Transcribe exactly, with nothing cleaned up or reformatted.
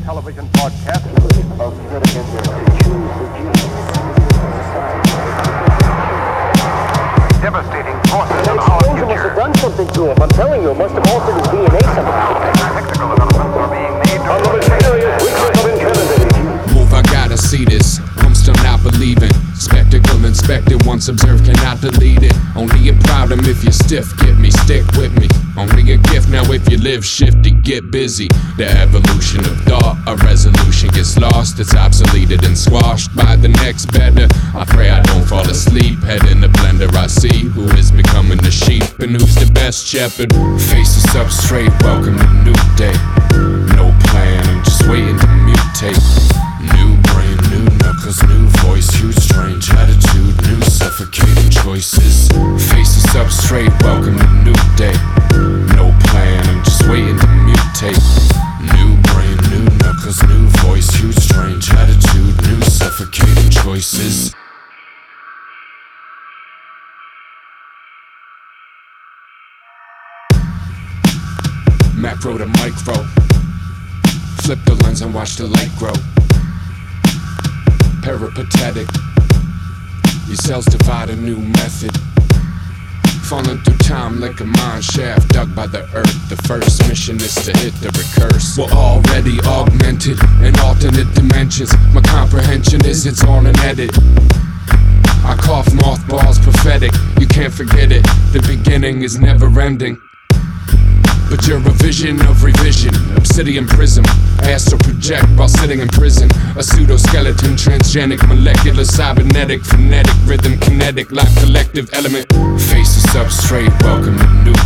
television broadcast of devastating forces The of our explosion must future. have done something to him. I'm telling you, it must have altered his D N A somehow. Technical developments are being made to On the mysterious weakness of infinity. Move, I gotta see this. I'm still not believing. Spectacle inspected, once observed, cannot delete it. Only a problem if you're stiff, get me, stick with me. Only a gift now if you live shifty, get busy. The evolution of thought, a resolution gets lost. It's obsoleted and squashed by the next better. I pray I don't fall asleep. Head in the blender, I see who is becoming the sheep and who's the best shepherd. Faces up straight, welcome to new day. No plan, I'm just waiting to mutate. New brain, new knuckles, new voice, huge strange attitude, new suffocating choices. Faces up straight, welcome to new day. No plan, I'm just waiting to mutate. New brain, new knuckles, new voice, huge strange attitude, new suffocating choices. Macro to micro. Flip the lens and watch the light grow. Peripatetic. Your cells divide a new method. Falling through time like a mine shaft dug by the earth. The first mission is to hit the recurse. We're already augmented in alternate dimensions. My comprehension is it's on an edit. I cough mothballs prophetic. You can't forget it. The beginning is never ending. But you're a vision of revision. Obsidian prism, astral project while sitting in prison. A pseudoskeleton, transgenic, molecular, cybernetic, phonetic, rhythm, kinetic, life collective element. Faces up straight, welcome to new